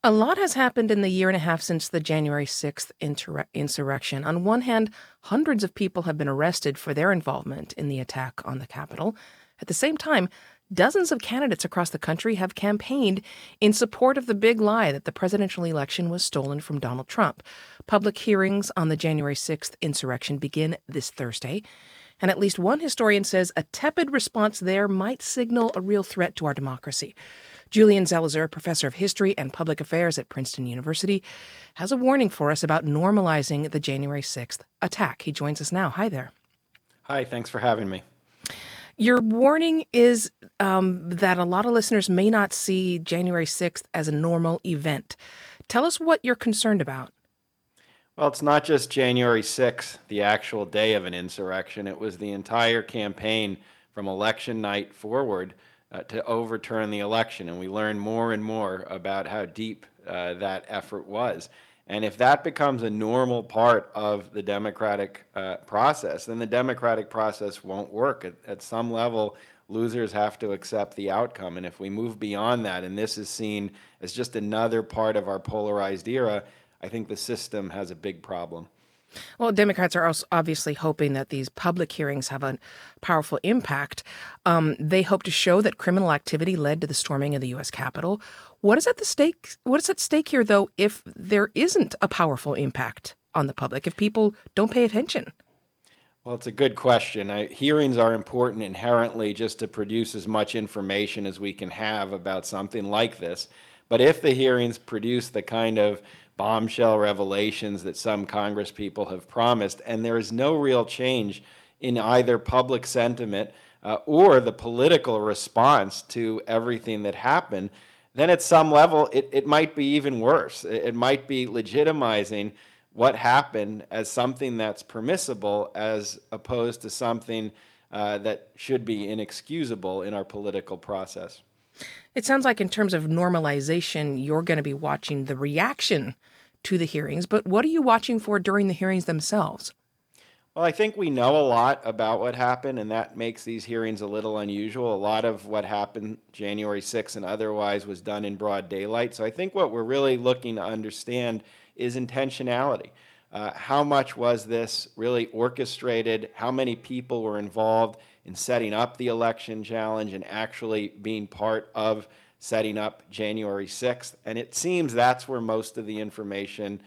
A lot has happened in the year and a half since the January 6th insurrection. On one hand, hundreds of people have been arrested for their involvement in the attack on the Capitol. At the same time, dozens of candidates across the country have campaigned in support of the big lie that the presidential election was stolen from Donald Trump. Public hearings on the January 6th insurrection begin this Thursday. And at least one historian says a tepid response there might signal a real threat to our democracy. Julian Zelizer, professor of history and public affairs at Princeton University, has a warning for us about normalizing the January 6th attack. He joins us now. Hi there. Hi, thanks for having me. Your warning is that a lot of listeners may not see January 6th as a normal event. Tell us what you're concerned about. Well, it's not just January 6th, the actual day of an insurrection. It was the entire campaign from election night forward to overturn the election. And we learned more and more about how deep that effort was. And if that becomes a normal part of the democratic process, then the democratic process won't work. At some level, losers have to accept the outcome. And if we move beyond that, and this is seen as just another part of our polarized era, I think the system has a big problem. Well, Democrats are also obviously hoping that these public hearings have a powerful impact. They hope to show that criminal activity led to the storming of the U.S. Capitol. What is at stake? What is at stake here, though, if there isn't a powerful impact on the public, if people don't pay attention? Well, it's a good question. Hearings are important inherently just to produce as much information as we can have about something like this. But if the hearings produce the kind of bombshell revelations that some Congress people have promised, and there is no real change in either public sentiment or the political response to everything that happened, then at some level it might be even worse. It might be legitimizing what happened as something that's permissible as opposed to something that should be inexcusable in our political process. It sounds like in terms of normalization, you're going to be watching the reaction to the hearings, but what are you watching for during the hearings themselves? Well, I think we know a lot about what happened, and that makes these hearings a little unusual. A lot of what happened January 6th and otherwise was done in broad daylight. So I think what we're really looking to understand is intentionality. How much was this really orchestrated? How many people were involved in setting up the election challenge and actually being part of setting up January 6th? And it seems that's where most of the information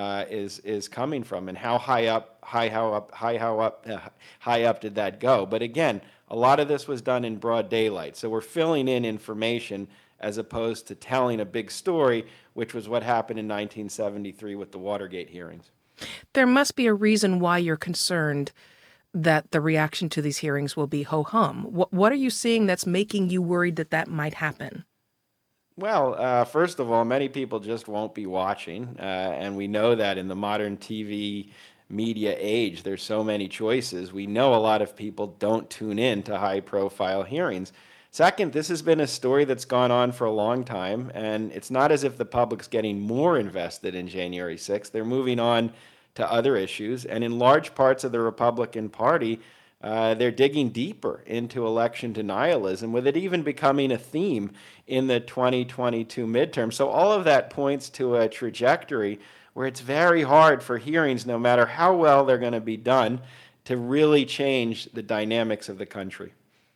is coming from. And how high up did that go? But again, a lot of this was done in broad daylight. So we're filling in information as opposed to telling a big story, which was what happened in 1973 with the Watergate hearings. There must be a reason why you're concerned that the reaction to these hearings will be ho-hum. What are you seeing that's making you worried that that might happen? Well, first of all, many people just won't be watching, and we know that in the modern TV media age, there's so many choices. We know a lot of people don't tune in to high-profile hearings. Second, this has been a story that's gone on for a long time, and it's not as if the public's getting more invested in January 6th. They're moving on to other issues, and in large parts of the Republican Party, they're digging deeper into election denialism, with it even becoming a theme in the 2022 midterm. So all of that points to a trajectory where it's very hard for hearings, no matter how well they're going to be done, to really change the dynamics of the country.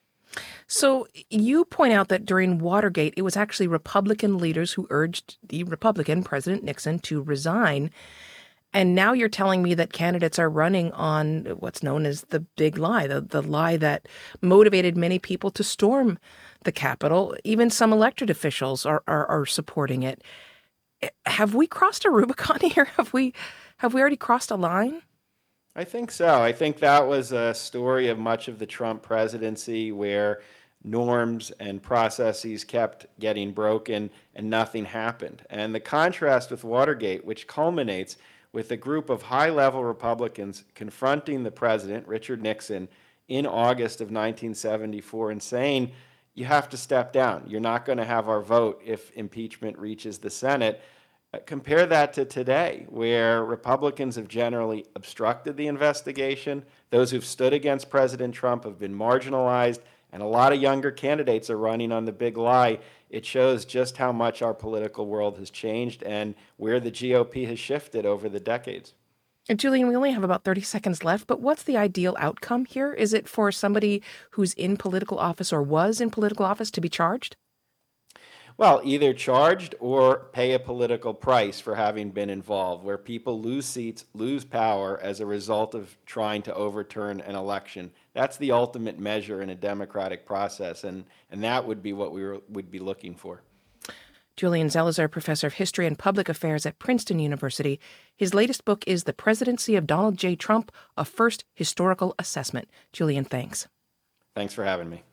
So you point out that during Watergate, it was actually Republican leaders who urged the Republican President Nixon to resign. And now you're telling me that candidates are running on what's known as the big lie, the lie that motivated many people to storm the Capitol. Even some elected officials are supporting it. Have we crossed a Rubicon here? Have we already crossed a line? I think so. I think that was a story of much of the Trump presidency where norms and processes kept getting broken and nothing happened. And the contrast with Watergate, which culminates with a group of high-level Republicans confronting the president, Richard Nixon, in August of 1974 and saying, you have to step down. You're not going to have our vote if impeachment reaches the Senate. Compare that to today, where Republicans have generally obstructed the investigation. Those who've stood against President Trump have been marginalized, And a lot of younger candidates are running on the big lie. It shows just how much our political world has changed and where the GOP has shifted over the decades. And Julian, we only have about 30 seconds left, but what's the ideal outcome here? Is it for somebody who's in political office or was in political office to be charged? Well, either charged or pay a political price for having been involved, where people lose seats, lose power as a result of trying to overturn an election. That's the ultimate measure in a democratic process, and that would be what would be looking for. Julian Zelizer, professor of history and public affairs at Princeton University. His latest book is The Presidency of Donald J. Trump, A First Historical Assessment. Julian, thanks. Thanks for having me.